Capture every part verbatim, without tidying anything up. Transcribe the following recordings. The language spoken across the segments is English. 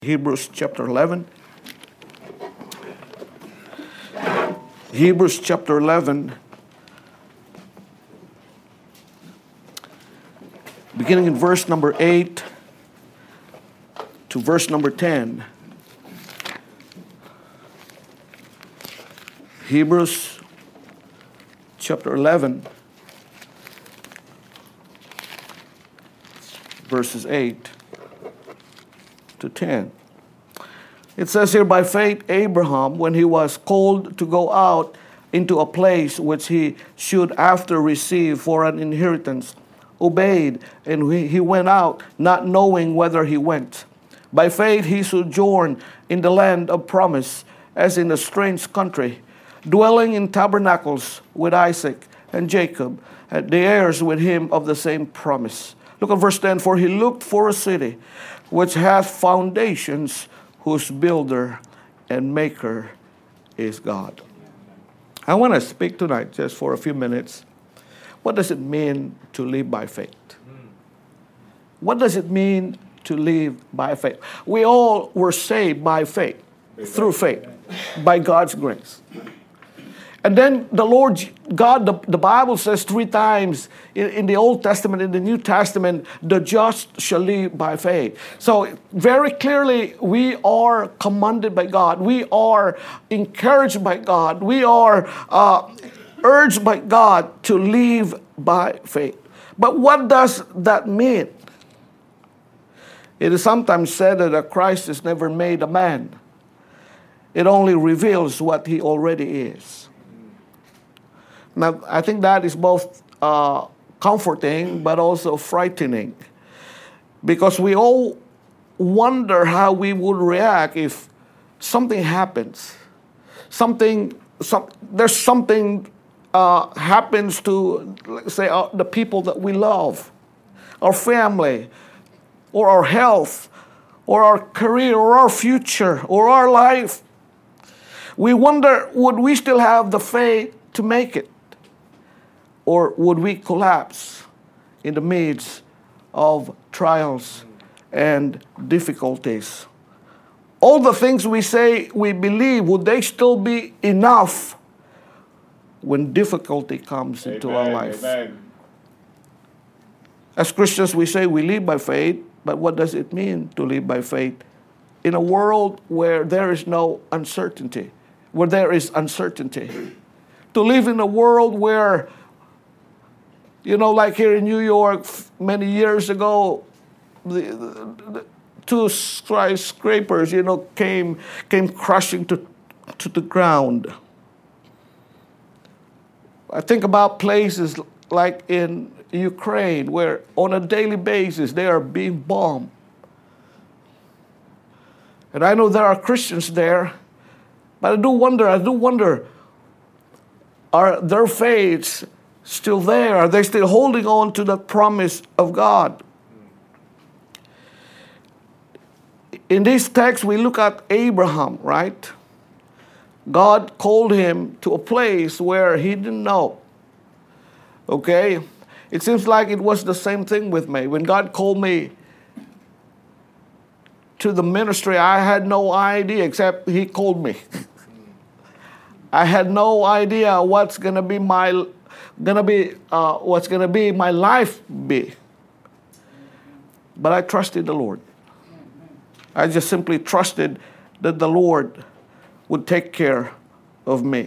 Hebrews chapter eleven. Hebrews chapter eleven, beginning in verse number eight to verse number ten. Hebrews chapter eleven, verses eight to ten. It says here, by faith Abraham, when he was called to go out into a place which he should after receive for an inheritance, obeyed, and he went out, not knowing whither he went. By faith he sojourned in the land of promise, as in a strange country, dwelling in tabernacles with Isaac and Jacob, the heirs with him of the same promise. Look at verse ten. For he looked for a city which hath foundations, whose builder and maker is God. I want to speak tonight just for a few minutes. What does it mean to live by faith? What does it mean to live by faith? We all were saved by faith, through faith, by God's grace. And then the Lord God, the, the Bible says three times in, in the Old Testament, in the New Testament, the just shall live by faith. So very clearly, we are commanded by God. We are encouraged by God. We are uh, urged by God to live by faith. But what does that mean? It is sometimes said that Christ is never made a man. It only reveals what he already is. Now, I think that is both uh, comforting but also frightening, because we all wonder how we would react if something happens. Something, some, there's something uh, happens to, let's say, uh, the people that we love, our family, or our health, or our career, or our future, or our life. We wonder, would we still have the faith to make it? Or would we collapse in the midst of trials and difficulties? All the things we say we believe, would they still be enough when difficulty comes into Amen, our life? Amen. As Christians, we say we live by faith, but what does it mean to live by faith in a world where there is no uncertainty, where there is uncertainty? To live in a world where, you know, like here in New York many years ago, the, the, the two skyscrapers, you know, came came crashing to to the ground. I think about places like in Ukraine, where on a daily basis they are being bombed. And I know there are Christians there, but I do wonder, I do wonder, are their faiths still there? Are they still holding on to the promise of God? In this text, we look at Abraham, right? God called him to a place where he didn't know. Okay? It seems like it was the same thing with me. When God called me to the ministry, I had no idea, except he called me. I had no idea what's going to be my gonna be uh, what's gonna be my life be. But I trusted the Lord. I just simply trusted that the Lord would take care of me.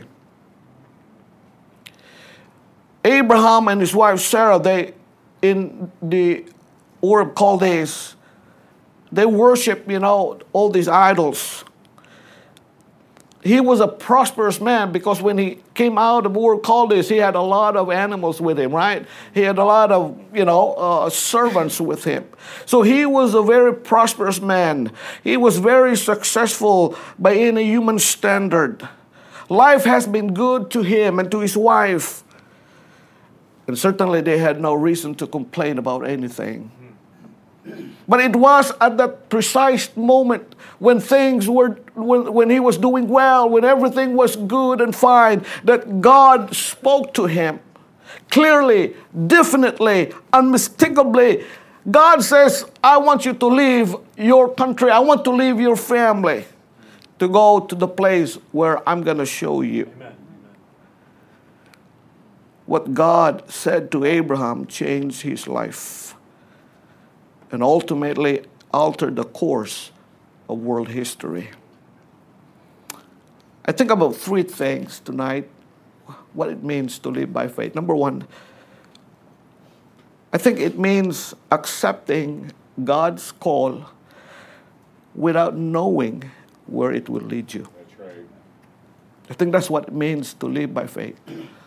Abraham and his wife Sarah, they in the Ur of Chaldees, they worship, you know, all these idols. He was a prosperous man because when he came out of Ur of Chaldees, he had a lot of animals with him, right? He had a lot of, you know, uh, servants with him. So he was a very prosperous man. He was very successful by any human standard. Life has been good to him and to his wife. And certainly they had no reason to complain about anything. But it was at that precise moment when things were, when, when he was doing well, when everything was good and fine, that God spoke to him clearly, definitely, unmistakably, God says, I want you to leave your country. I want to leave your family to go to the place where I'm going to show you. Amen. What God said to Abraham changed his life and ultimately altered the course of world history. I think about three things tonight, what it means to live by faith. Number one, I think it means accepting God's call without knowing where it will lead you. That's right. I think that's what it means to live by faith.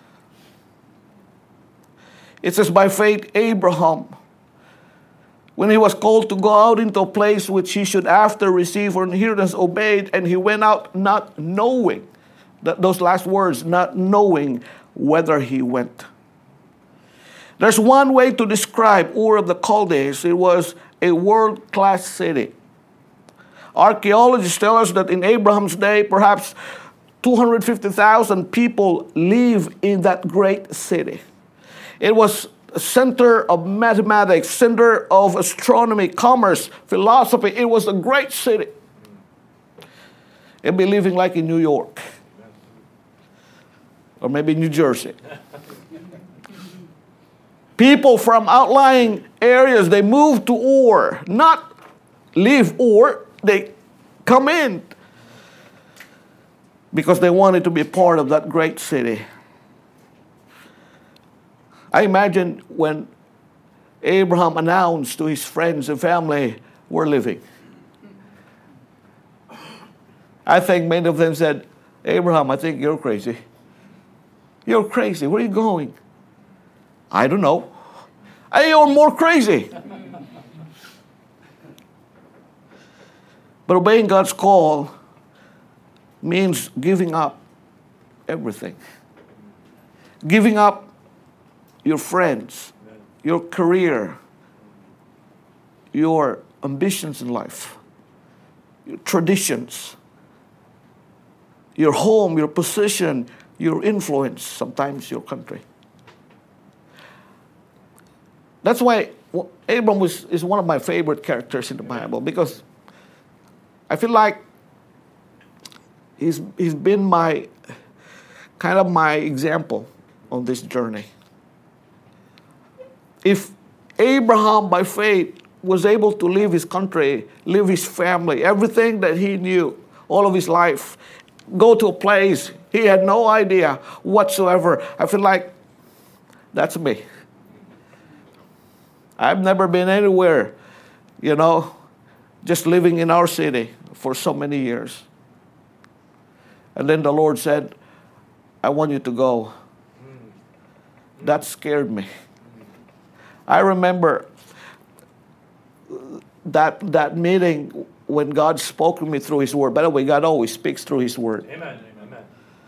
It says, by faith, Abraham, when he was called to go out into a place which he should after receive for inheritance, obeyed, and he went out not knowing, that those last words, not knowing whether he went. There's one way to describe Ur of the Chaldees. It was a world-class city. Archaeologists tell us that in Abraham's day, perhaps two hundred fifty thousand people live in that great city. It was a center of mathematics, center of astronomy, commerce, philosophy. It was a great city. It'd be living like in New York. Or maybe New Jersey. People from outlying areas, they move to Ur. Not leave Ur, they come in. Because they wanted to be part of that great city. I imagine when Abraham announced to his friends and family, we're leaving. I think many of them said, Abraham, I think you're crazy. You're crazy. Where are you going? I don't know. Hey, you're more crazy. But obeying God's call means giving up everything. Giving up your friends, your career, your ambitions in life, your traditions, your home, your position, your influence, sometimes your country. That's why Abram was, is one of my favorite characters in the Bible, because I feel like he's, he's been my, kind of my example on this journey. If Abraham, by faith, was able to leave his country, leave his family, everything that he knew, all of his life, go to a place he had no idea whatsoever, I feel like that's me. I've never been anywhere, you know, just living in our city for so many years. And then the Lord said, I want you to go. That scared me. I remember that that meeting when God spoke to me through His Word. By the way, God always speaks through His Word. Amen. Amen.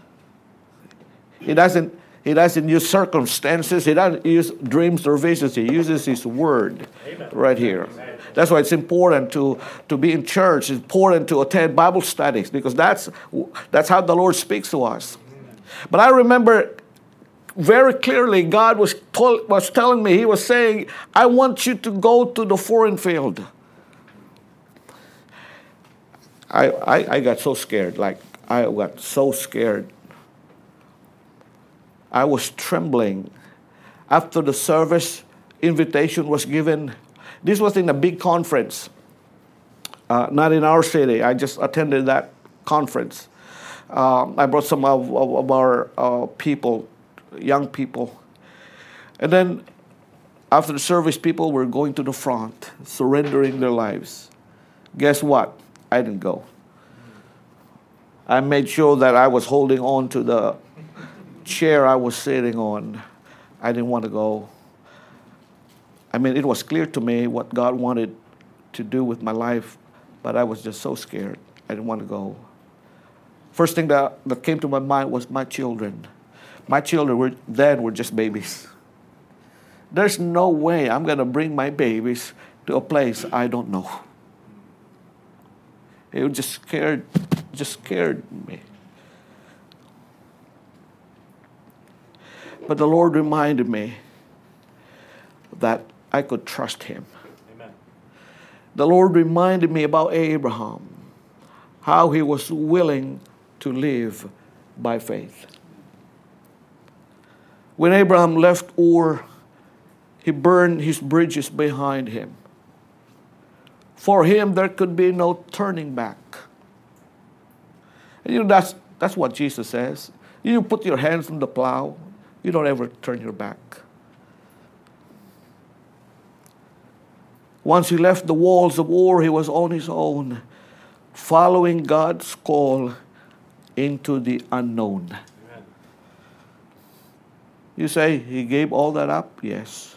He doesn't, he doesn't use circumstances. He doesn't use dreams or visions. He uses His Word. Amen. Right here. Amen. That's why it's important to, to be in church. It's important to attend Bible studies, because that's, that's how the Lord speaks to us. Amen. But I remember very clearly, God was told, was telling me, He was saying, I want you to go to the foreign field. I, I, I got so scared, like I got so scared. I was trembling. After the service, invitation was given. This was in a big conference, uh, not in our city. I just attended that conference. Uh, I brought some of, of, of our uh, people, young people. And then after the service, people were going to the front, surrendering their lives. Guess what? I didn't go. I made sure that I was holding on to the chair I was sitting on. I didn't want to go. I mean, it was clear to me what God wanted to do with my life, but I was just so scared. I didn't want to go. First thing that, that came to my mind was my children. My children were then were just babies. There's no way I'm going to bring my babies to a place I don't know. It just scared, just scared me. But the Lord reminded me that I could trust Him. the Lord reminded me about Abraham, how he was willing to live by faith. When Abraham left Ur, he burned his bridges behind him. For him, there could be no turning back. And you know, that's, that's what Jesus says. You put your hands on the plow, you don't ever turn your back. Once he left the walls of Ur, he was on his own, following God's call into the unknown. Amen. You say, he gave all that up? Yes.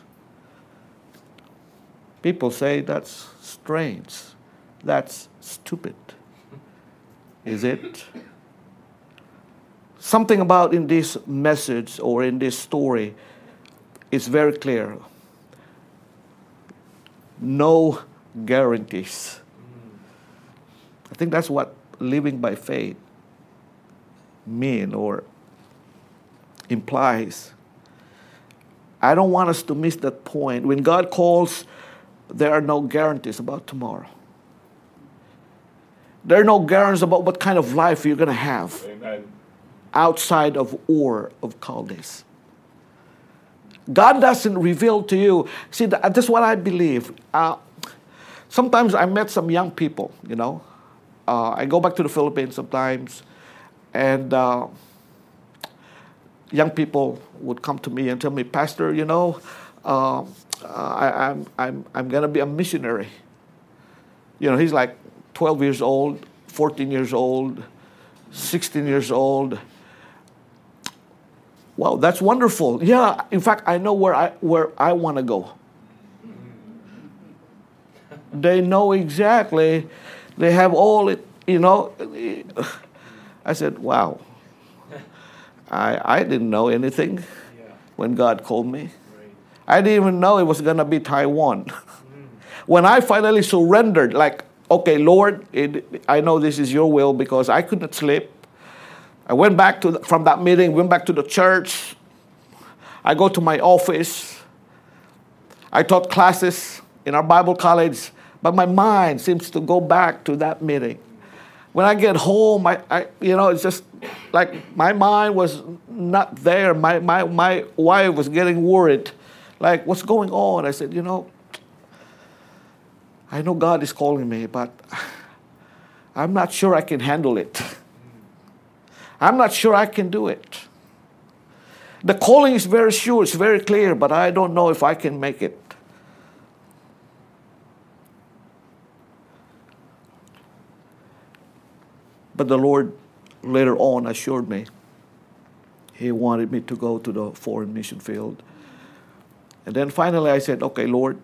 People say that's strange. That's stupid. Is it? Something about in this message or in this story is very clear. No guarantees. I think that's what living by faith mean or implies. I don't want us to miss that point. When God calls, there are no guarantees about tomorrow. There are no guarantees about what kind of life you're going to have. Amen. Outside of Ur of Chaldees. God doesn't reveal to you. See, that's what I believe. Uh, sometimes I met some young people, you know. Uh, I go back to the Philippines sometimes, and uh, young people would come to me and tell me, Pastor, you know, uh, I, I'm I'm I'm gonna be a missionary. You know, he's like twelve years old, fourteen years old, sixteen years old. Wow, that's wonderful. Yeah, in fact, I know where I where I want to go. They know exactly. They have all it, you know. I said, wow. I I didn't know anything when God called me. I didn't even know it was going to be Taiwan. When I finally surrendered, like, okay, Lord, it, I know this is your will, because I couldn't sleep. I went back to the, from that meeting, went back to the church. I go to my office. I taught classes in our Bible college, but my mind seems to go back to that meeting. When I get home, I, I you know, it's just like my mind was not there. My, my, my wife was getting worried. Like, what's going on? I said, you know, I know God is calling me, but I'm not sure I can handle it. I'm not sure I can do it. The calling is very sure, it's very clear, but I don't know if I can make it. But the Lord later on assured me He wanted me to go to the foreign mission field. And then finally I said, okay, Lord.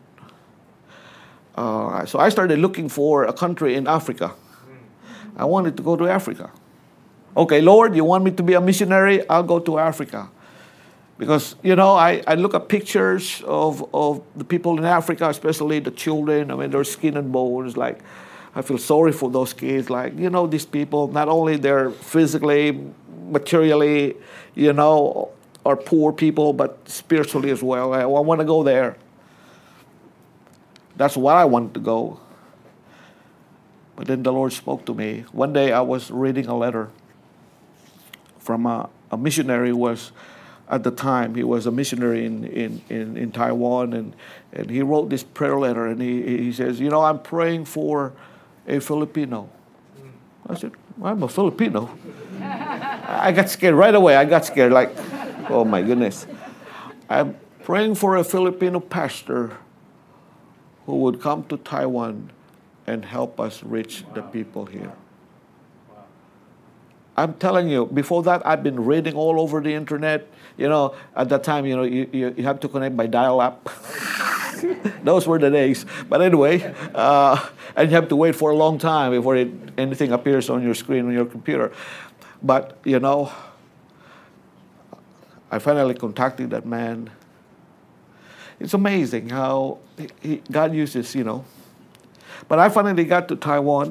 Uh, so I started looking for a country in Africa. I wanted to go to Africa. Okay, Lord, you want me to be a missionary? I'll go to Africa. Because, you know, I, I look at pictures of, of the people in Africa, especially the children. I mean, they're skin and bones. Like, I feel sorry for those kids. Like, you know, these people, not only they're physically, materially, you know, are poor people, but spiritually as well. I, I want to go there. That's why I wanted to go. But then the Lord spoke to me. One day I was reading a letter from a, a missionary who was, at the time, he was a missionary in, in, in, in Taiwan, and, and he wrote this prayer letter, and he, he says, you know, I'm praying for a Filipino. I said, I'm a Filipino. I got scared right away. I got scared, like, oh my goodness. I'm praying for a Filipino pastor who would come to Taiwan and help us reach wow. the people here. Wow. I'm telling you, before that, I've been reading all over the internet. You know, at that time, you know, you, you, you have to connect by dial-up. Those were the days. But anyway, uh, and you have to wait for a long time before it, anything appears on your screen on your computer. But, you know, I finally contacted that man. It's amazing how he, he, God uses, you know. But I finally got to Taiwan.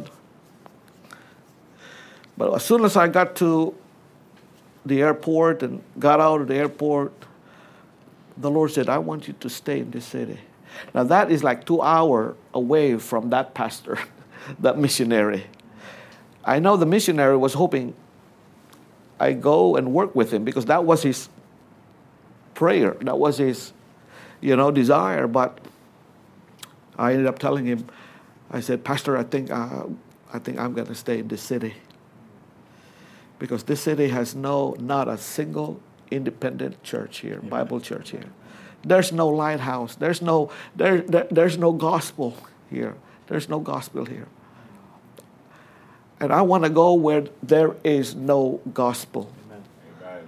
But as soon as I got to the airport and got out of the airport, the Lord said, I want you to stay in this city. Now that is like two hours away from that pastor, that missionary. I know the missionary was hoping I go and work with him because that was his prayer. That was his, you know, desire. But I ended up telling him, I said, Pastor, I think uh, I think I'm going to stay in this city because this city has no, not a single independent church here, yeah. Bible church here. There's no lighthouse. There's no there, there there's no gospel here. There's no gospel here. And I want to go where there is no gospel. Amen.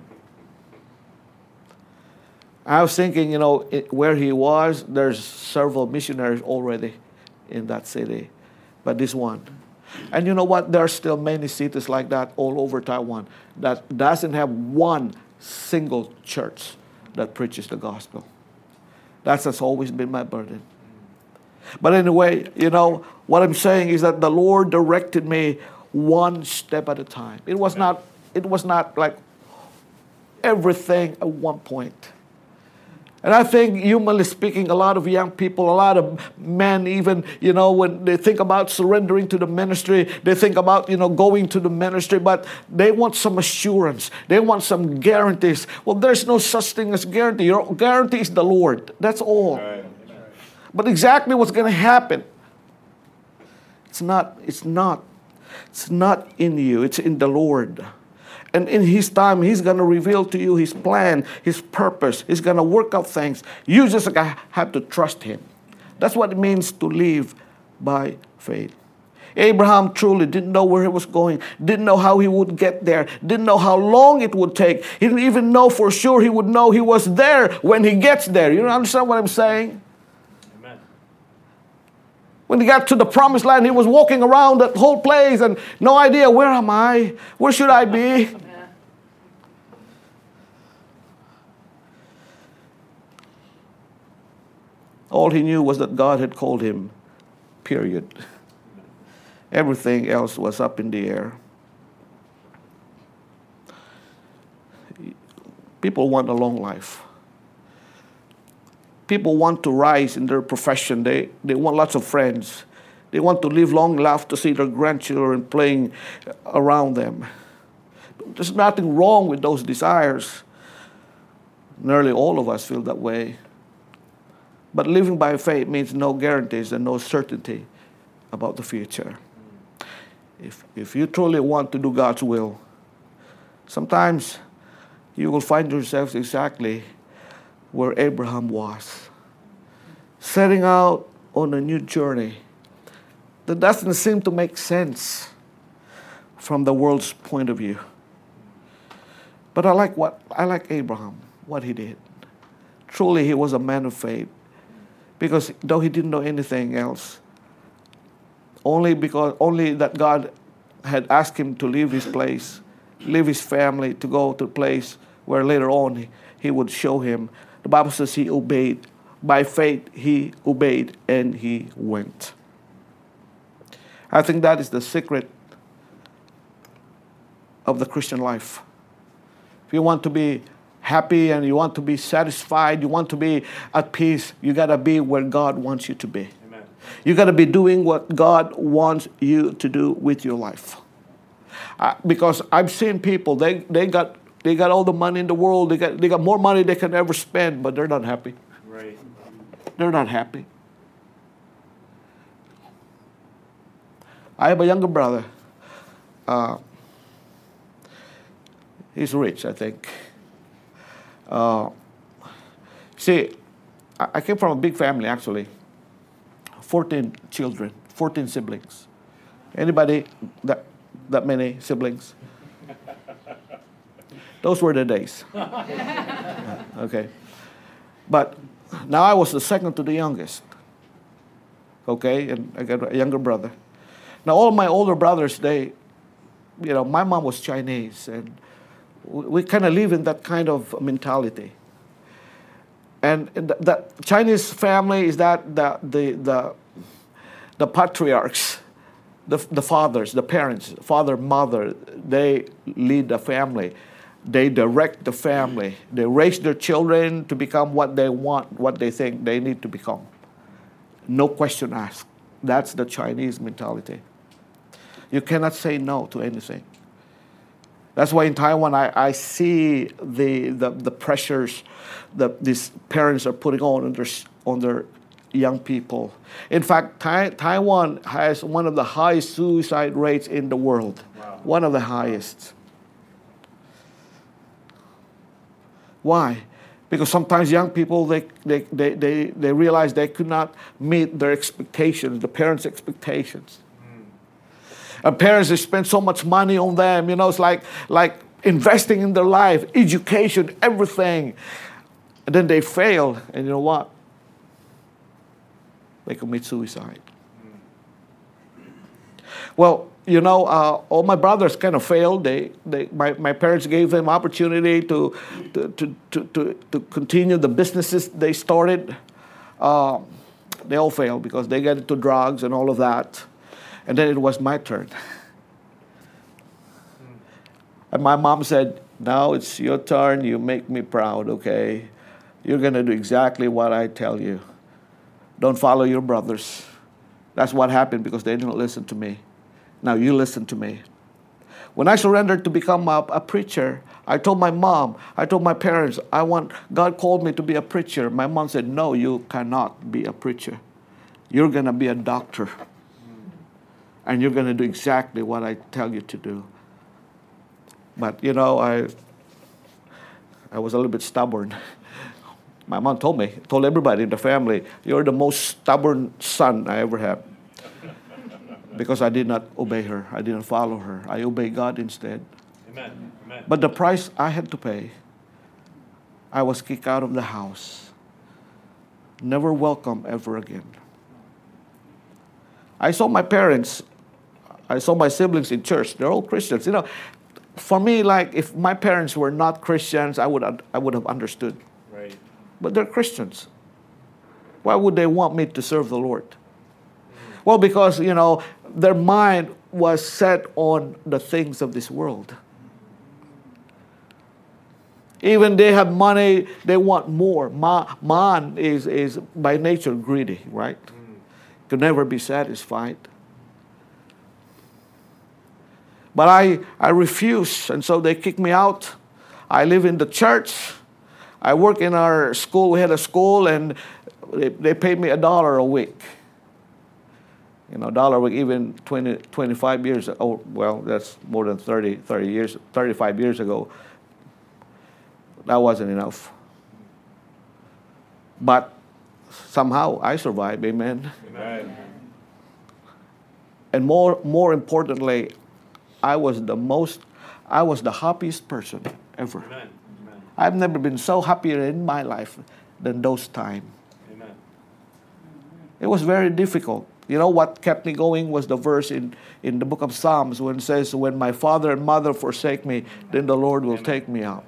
I was thinking, you know, it, where he was, there's several missionaries already in that city, but this one. And you know what? There are still many cities like that all over Taiwan that doesn't have one single church that preaches the gospel. That has always been my burden. But anyway, you know, what I'm saying is that the Lord directed me one step at a time. It was not, it was not like everything at one point. And I think, humanly speaking, a lot of young people, a lot of men even, you know, when they think about surrendering to the ministry, they think about, you know, going to the ministry, but they want some assurance. They want some guarantees. Well, there's no such thing as guarantee. Your guarantee is the Lord. That's all. Right. But exactly what's going to happen, it's not, it's not, it's not in you. It's in the Lord. And in His time, He's going to reveal to you His plan, His purpose. He's going to work out things. You just have to trust Him. That's what it means to live by faith. Abraham truly didn't know where he was going, didn't know how he would get there, didn't know how long it would take. He didn't even know for sure he would know he was there when he gets there. You understand what I'm saying? Amen. When he got to the promised land, he was walking around that whole place and no idea, where am I? Where should I be? All he knew was that God had called him, period. Everything else was up in the air. People want a long life. People want to rise in their profession. They, they want lots of friends. They want to live long enough to see their grandchildren playing around them. There's nothing wrong with those desires. Nearly all of us feel that way. But living by faith means no guarantees and no certainty about the future. If, if you truly want to do God's will, sometimes you will find yourself exactly where Abraham was, setting out on a new journey that doesn't seem to make sense from the world's point of view. But I like what I like Abraham, what he did. Truly, he was a man of faith, because though he didn't know anything else, only because only that God had asked him to leave his place, leave his family, to go to a place where later on he, he would show him. The Bible says he obeyed. By faith, he obeyed and he went. I think that is the secret of the Christian life. If you want to be happy and you want to be satisfied, you want to be at peace, you got to be where God wants you to be. Amen. You got to be doing what God wants you to do with your life. Uh, because I've seen people, they, they got they got all the money in the world, they got they got more money they can ever spend, but they're not happy. Right. They're not happy. I have a younger brother. Uh, he's rich, I think. Uh, see, I, I came from a big family, actually. fourteen children, fourteen siblings. Anybody that that many siblings? Those were the days. Yeah, okay. But now I was the second to the youngest. Okay, and I got a younger brother. Now all my older brothers, they, you know, my mom was Chinese, and we, we kind of live in that kind of mentality. And the, the Chinese family is that the the the, the patriarchs, the the fathers, the parents, father, mother, they lead the family. They direct the family. They raise their children to become what they want, what they think they need to become. No question asked. That's the Chinese mentality. You cannot say no to anything. That's why in Taiwan I, I see the, the, the pressures that these parents are putting on on their, on their young people. In fact, Tai- Taiwan has one of the highest suicide rates in the world. Wow. One of the highest. Why? Because sometimes young people, they, they, they, they, they realize they could not meet their expectations, the parents' expectations. And parents, they spend so much money on them. You know, it's like, like investing in their life, education, everything. And then they fail. And you know what? They commit suicide. Well, you know, uh, all my brothers kind of failed. They, they, my, my parents gave them opportunity to, to, to, to, to, to continue the businesses they started. Uh, they all failed because they got into drugs and all of that. And then it was my turn. And my mom said, now it's your turn. You make me proud, okay? You're going to do exactly what I tell you. Don't follow your brothers. That's what happened because they didn't listen to me. Now you listen to me. When I surrendered to become a, a preacher, I told my mom, I told my parents, I want, God called me to be a preacher. My mom said, no, you cannot be a preacher. You're going to be a doctor. And you're going to do exactly what I tell you to do. But, you know, I I was a little bit stubborn. My mom told me, told everybody in the family, you're the most stubborn son I ever had. Because I did not obey her. I didn't follow her. I obeyed God instead. Amen. Amen. But the price I had to pay, I was kicked out of the house. Never welcome ever again. I saw my parents, I saw my siblings in church. They're all Christians. You know, for me, like, if my parents were not Christians, I would I would have understood. Right. But they're Christians. Why would they want me to serve the Lord? Well, because, you know, their mind was set on the things of this world. Even they have money, they want more. Ma, man is, is by nature greedy, right? Could never be satisfied. But I, I refuse, and so they kicked me out. I live in the church. I work in our school. We had a school, and they, they paid me a dollar a week. You know, a dollar a week, even twenty, twenty-five years, oh, well, that's more than thirty, thirty years, thirty-five years ago. That wasn't enough. But somehow I survived, amen. Amen. And more, more importantly, I was the most, I was the happiest person ever. Amen. Amen. I've never been so happy in my life than those times. Amen. It was very difficult. You know what kept me going was the verse in, in the book of Psalms when it says, when my father and mother forsake me, then the Lord will take me up.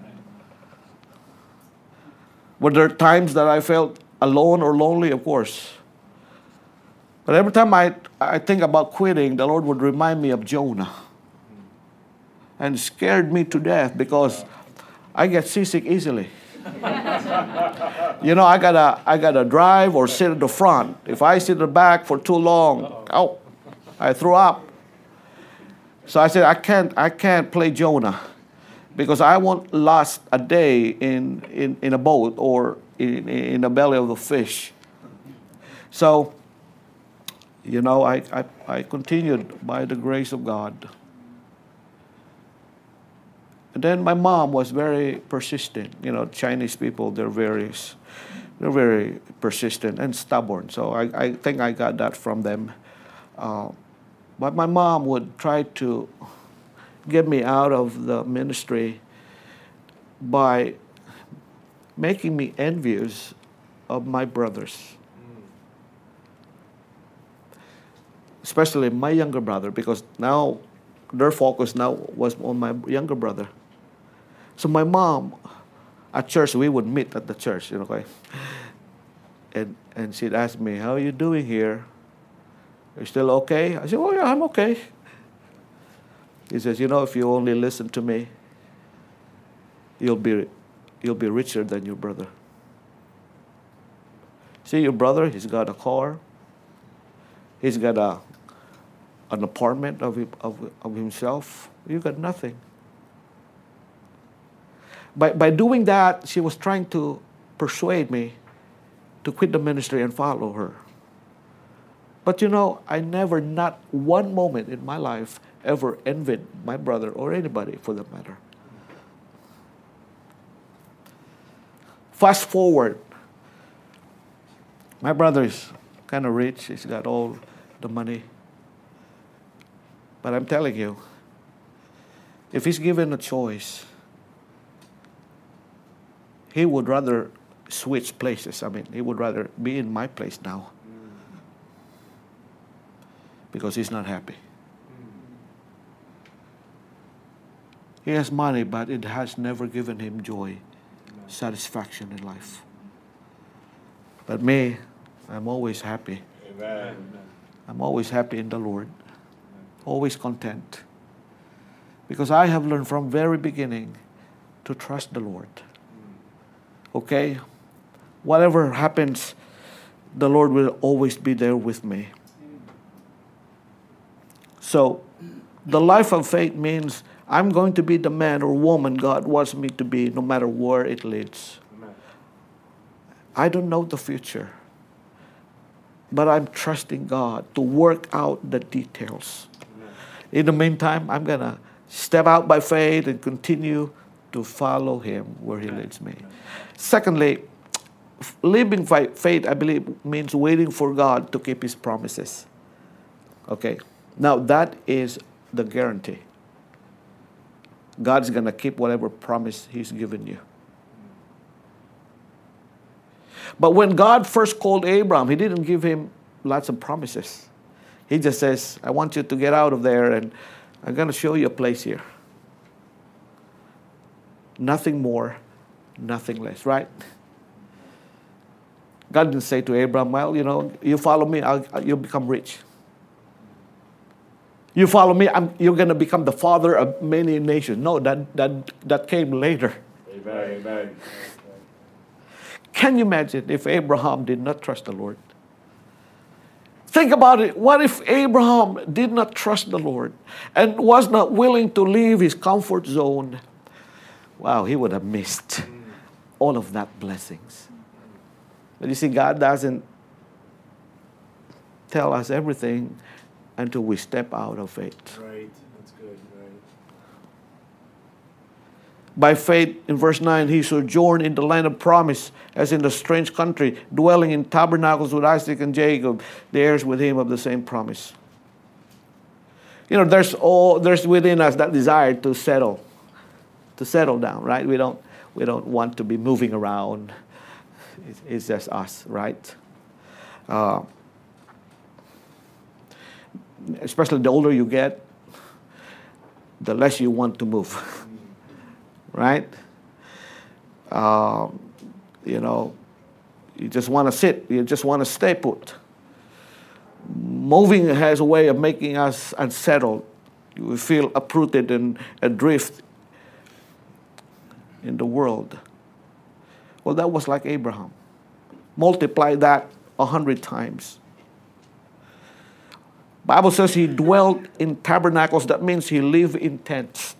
Were there times that I felt alone or lonely? Of course. But every time I, I think about quitting, the Lord would remind me of Jonah. And it scared me to death because I get seasick easily. You know, I gotta, I gotta drive or sit at the front. If I sit at the back for too long, oh, I throw up. So I said, I can't, I can't play Jonah because I won't last a day in, in, in a boat or in, in the belly of the fish. So, you know, I, I, I continued by the grace of God. And then my mom was very persistent. You know, Chinese people, they're very, they're very persistent and stubborn. So I, I think I got that from them. Uh, but my mom would try to get me out of the ministry by making me envious of my brothers. Especially my younger brother, because now their focus now was on my younger brother. So my mom, at church, we would meet at the church, you know, okay? And and she'd ask me, how are you doing here? Are you still okay? I said, oh yeah, I'm okay. He says, you know, if you only listen to me, you'll be you'll be richer than your brother. See your brother, he's got a car. He's got a an apartment of, of, of himself. You got nothing. By, by doing that, she was trying to persuade me to quit the ministry and follow her. But you know, I never, not one moment in my life, ever envied my brother or anybody for that matter. Fast forward. My brother is kind of rich. He's got all the money. But I'm telling you, if he's given a choice, he would rather switch places. I mean, he would rather be in my place now. Because he's not happy. He has money, but it has never given him joy, satisfaction in life. But me, I'm always happy. Amen. I'm always happy in the Lord. Always content. Because I have learned from very beginning to trust the Lord. Okay? Whatever happens, the Lord will always be there with me. So, the life of faith means I'm going to be the man or woman God wants me to be, no matter where it leads. Amen. I don't know the future, but I'm trusting God to work out the details. Amen. In the meantime, I'm going to step out by faith and continue to follow Him where He leads me. Secondly, living by faith, I believe, means waiting for God to keep His promises. Okay? Now, that is the guarantee. God's going to keep whatever promise He's given you. But when God first called Abraham, He didn't give him lots of promises. He just says, I want you to get out of there and I'm going to show you a place here. Nothing more, nothing less, right? God didn't say to Abraham, well, you know, you follow me, I'll, you'll become rich. You follow me, I'm, you're going to become the father of many nations. No, that, that, that came later. Amen. Amen. Can you imagine if Abraham did not trust the Lord? Think about it. What if Abraham did not trust the Lord and was not willing to leave his comfort zone? Wow, he would have missed all of that blessings. But you see, God doesn't tell us everything until we step out of faith. Right. That's good. Right. By faith, in verse nine, he sojourned in the land of promise, as in a strange country, dwelling in tabernacles with Isaac and Jacob, the heirs with him of the same promise. You know, there's all there's within us that desire to settle, to settle down, right? We don't we don't want to be moving around. It's, it's just us, right? Uh, especially the older you get, the less you want to move, right? Uh, you know, you just want to sit. You just want to stay put. Moving has a way of making us unsettled. You feel uprooted and adrift in the world. Well, that was like Abraham. Multiply that a hundred times. Bible says he dwelt in tabernacles. That means he lived in tents.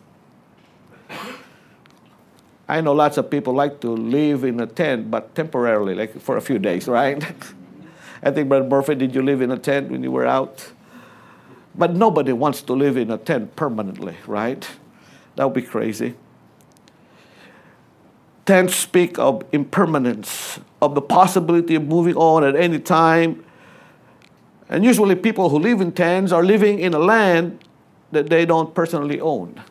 I know lots of people like to live in a tent, but temporarily, like for a few days, right? I think, Brother Murphy, did you live in a tent when you were out? But nobody wants to live in a tent permanently, right? That would be crazy. Tents speak of impermanence, of the possibility of moving on at any time. And usually people who live in tents are living in a land that they don't personally own.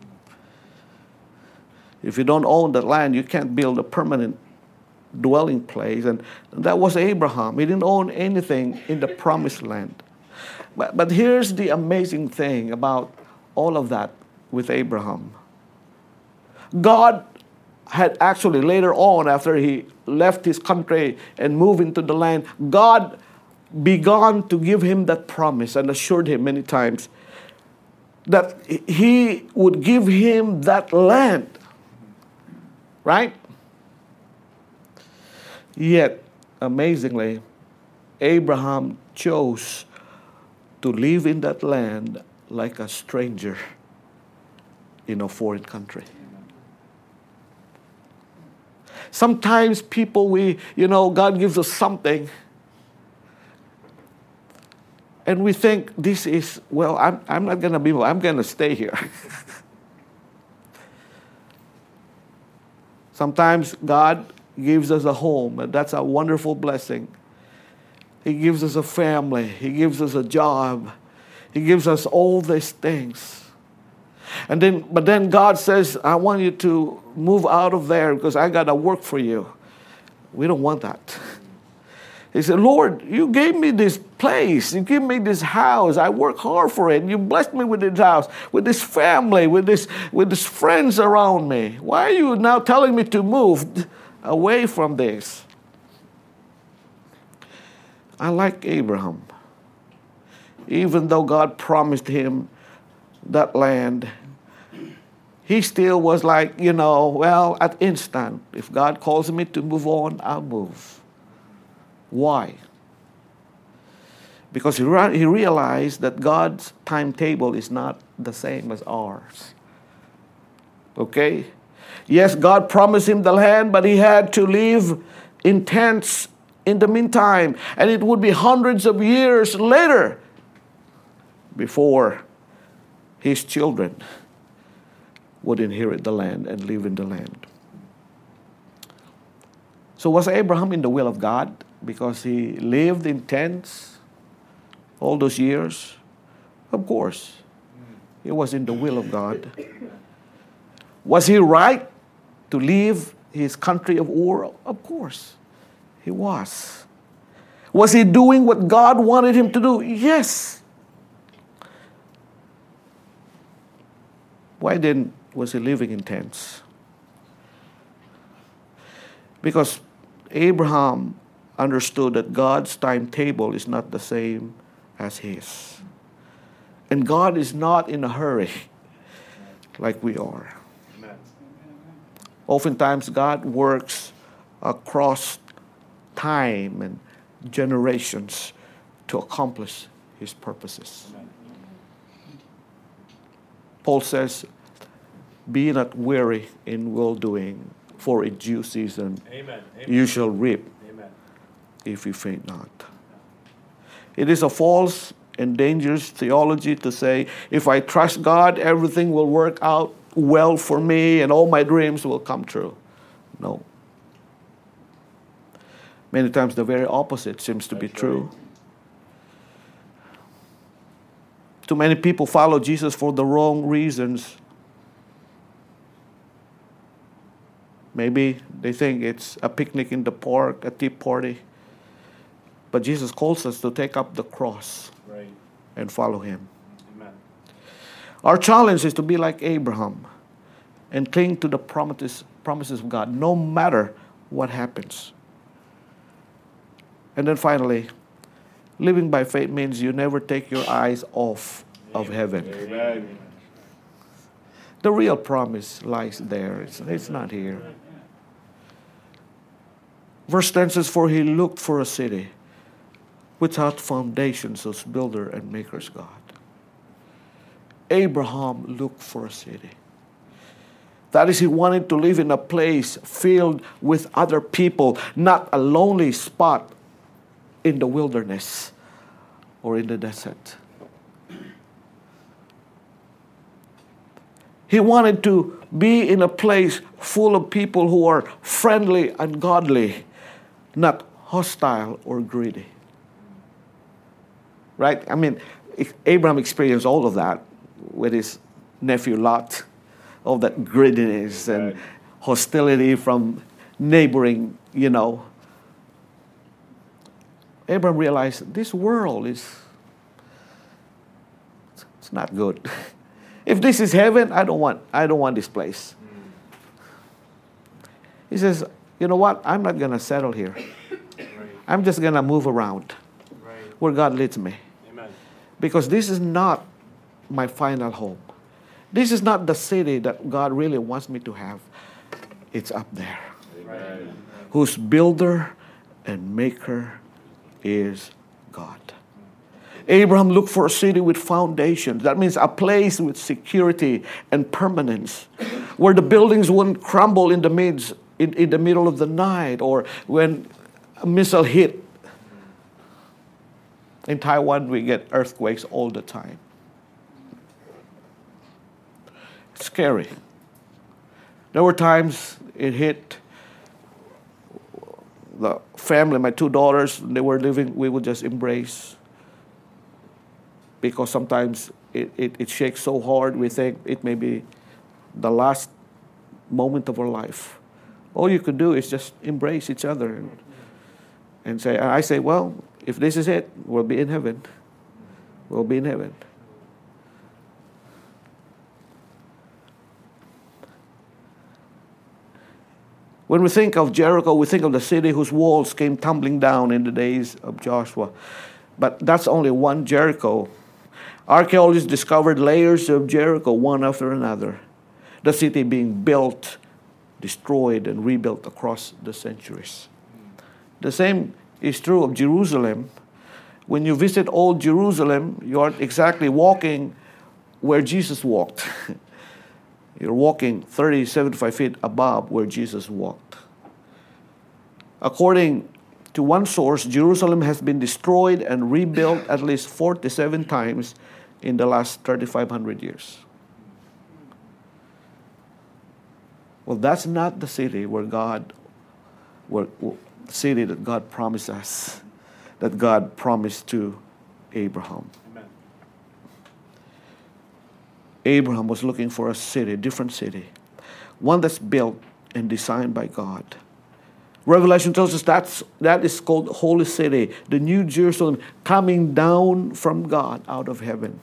If you don't own that land, you can't build a permanent dwelling place. And that was Abraham. He didn't own anything in the promised land. But, but here's the amazing thing about all of that with Abraham. God had actually later on, after he left his country and moved into the land, God began to give him that promise and assured him many times that he would give him that land. Right? Yet, amazingly, Abraham chose to live in that land like a stranger in a foreign country. Sometimes people, we, you know, God gives us something, and we think this is, well, I'm, I'm not going to be, I'm going to stay here. Sometimes God gives us a home, and that's a wonderful blessing. He gives us a family. He gives us a job. He gives us all these things. And then, but then God says, I want you to move out of there because I got to work for you. We don't want that. He said, Lord, you gave me this place. You gave me this house. I work hard for it. You blessed me with this house, with this family, with this, with these friends around me. Why are you now telling me to move away from this? I like Abraham. Even though God promised him that land, he still was like, you know, well, at instant, if God calls me to move on, I'll move. Why? Because he, re- he realized that God's timetable is not the same as ours. Okay? Yes, God promised him the land, but he had to live in tents in the meantime. And it would be hundreds of years later before his children would inherit the land and live in the land. So was Abraham in the will of God because he lived in tents all those years? Of course. He was in the will of God. Was he right to leave his country of Ur? Of course. He was. Was he doing what God wanted him to do? Yes. Why then was he living in tents? Because Abraham understood that God's timetable is not the same as his. And God is not in a hurry like we are. Amen. Oftentimes God works across time and generations to accomplish his purposes. Amen. Paul says, be not weary in well-doing, for in due season Amen. Amen. You shall reap Amen. If you faint not. It is a false and dangerous theology to say, if I trust God, everything will work out well for me and all my dreams will come true. No. Many times the very opposite seems to That's be true. Right. Too many people follow Jesus for the wrong reasons. Maybe they think it's a picnic in the park, a tea party. But Jesus calls us to take up the cross right. and follow him. Amen. Our challenge is to be like Abraham and cling to the promises, promises of God, no matter what happens. And then finally, living by faith means you never take your eyes off of heaven. Amen. The real promise lies there. It's, it's not here. Verse ten says, for he looked for a city without foundations, whose builder and maker's God. Abraham looked for a city. That is, he wanted to live in a place filled with other people, not a lonely spot in the wilderness or in the desert. He wanted to be in a place full of people who are friendly and godly, not hostile or greedy. Right? I mean, Abraham experienced all of that with his nephew Lot, all that greediness and right. hostility from neighboring, you know. Abraham realized this world is, it's not good. If this is heaven, I don't want, I don't want this place. He says, you know what? I'm not going to settle here. Right. I'm just going to move around right. where God leads me. Amen. Because this is not my final home. This is not the city that God really wants me to have. It's up there. Amen. Whose builder and maker is God. Abraham looked for a city with foundations. That means a place with security and permanence, where the buildings wouldn't crumble in the midst, in, in the middle of the night, or when a missile hit. In Taiwan, we get earthquakes all the time. It's scary. There were times it hit the family, my two daughters, they were living, we would just embrace. Because sometimes it, it, it shakes so hard, we think it may be the last moment of our life. All you could do is just embrace each other and, and say, I say, well, if this is it, we'll be in heaven. We'll be in heaven. When we think of Jericho, we think of the city whose walls came tumbling down in the days of Joshua. But that's only one Jericho. Archaeologists discovered layers of Jericho, one after another. The city being built, destroyed, and rebuilt across the centuries. The same is true of Jerusalem. When you visit old Jerusalem, you aren't exactly walking where Jesus walked. You're walking thirty, seventy-five feet above where Jesus walked. According to one source, Jerusalem has been destroyed and rebuilt at least forty-seven times in the last thirty-five hundred years. Well, that's not the city where God, where, the city that God promised us, that God promised to Abraham. Amen. Abraham was looking for a city, a different city, one that's built and designed by God. Revelation tells us that's, that is called Holy City, the New Jerusalem, coming down from God out of heaven.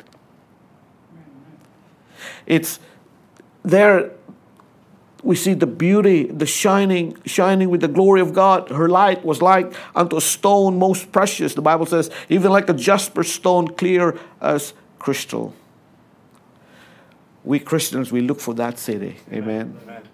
It's there we see the beauty, the shining, shining with the glory of God. Her light was like unto a stone most precious. The Bible says, even like a jasper stone, clear as crystal. We Christians, we look for that city. Amen. Amen.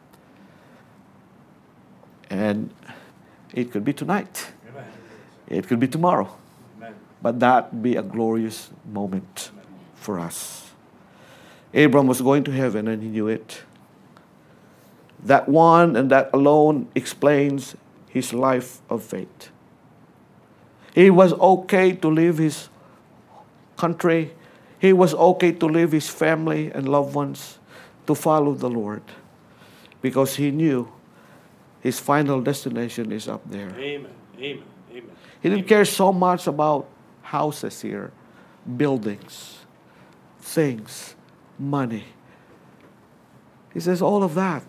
And it could be tonight. Amen. It could be tomorrow. Amen. But that be a glorious moment for us. Abram was going to heaven and he knew it. That one and that alone explains his life of faith. He was okay to leave his country. He was okay to leave his family and loved ones to follow the Lord because he knew his final destination is up there. Amen. Amen. Amen. He didn't care so much about houses here, buildings, things, money. He says all of that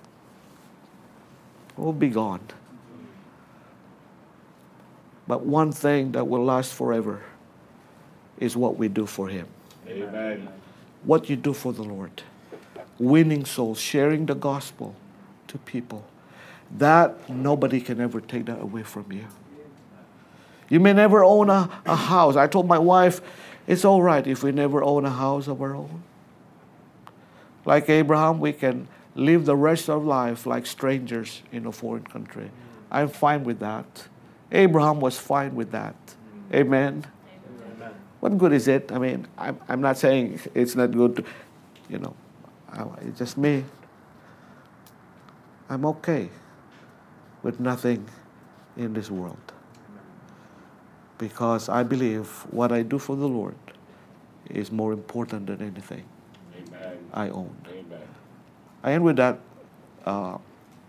will be gone. But one thing that will last forever is what we do for Him. Amen. What you do for the Lord. Winning souls, sharing the gospel to people. That nobody can ever take that away from you. You may never own a, a house. I told my wife, it's all right if we never own a house of our own. Like Abraham, we can live the rest of life like strangers in a foreign country. I'm fine with that. Abraham was fine with that. Amen. Amen. What good is it? I mean, I'm, I'm not saying it's not good to, you know, I, it's just me. I'm okay with nothing in this world. Because I believe what I do for the Lord is more important than anything Amen. I own. Amen. I end with that. Uh,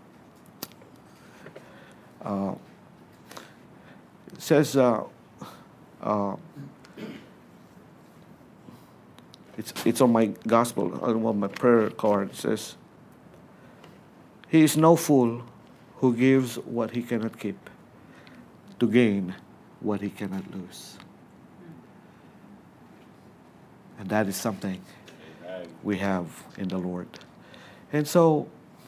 uh, it says, uh, uh, it's it's on my gospel, on my prayer card. It says, "He is no fool who gives what he cannot keep to gain what he cannot lose." And that is something Amen. we have in the Lord. And so,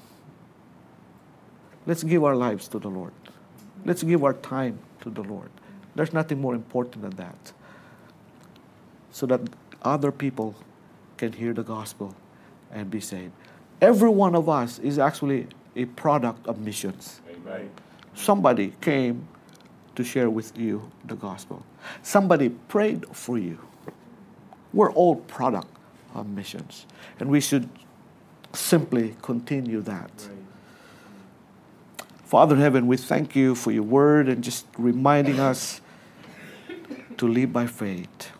let's give our lives to the Lord. Let's give our time to the Lord. There's nothing more important than that. So that other people can hear the gospel and be saved. Every one of us is actually a product of missions. Amen. Somebody came to share with you the gospel. Somebody prayed for you. We're all product of missions. And we should simply continue that. Right. Father in heaven, we thank you for your word and just reminding us to live by faith.